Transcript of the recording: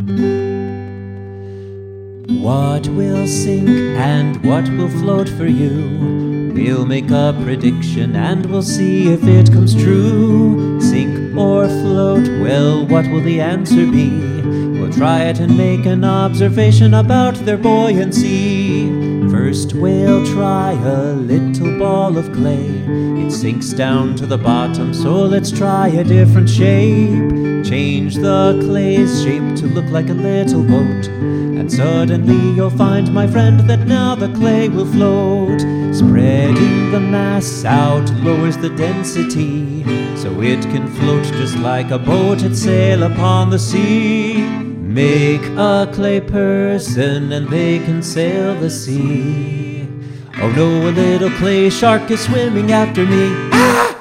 What will sink and what will float for you? We'll make a prediction and we'll see if it comes true. Sink or float, well, what will the answer be? We'll try it and make an observation about their buoyancy. First we'll try a little ball of clay. It sinks down to the bottom, so let's try a different shape. Change the clay's shape to look like a little boat, and suddenly you'll find, my friend, that now the clay will float. Spreading the mass out lowers the density, so it can float just like a boat at sail upon the sea. Make a clay person and they can sail the sea. Oh no, a little clay shark is swimming after me. Ah!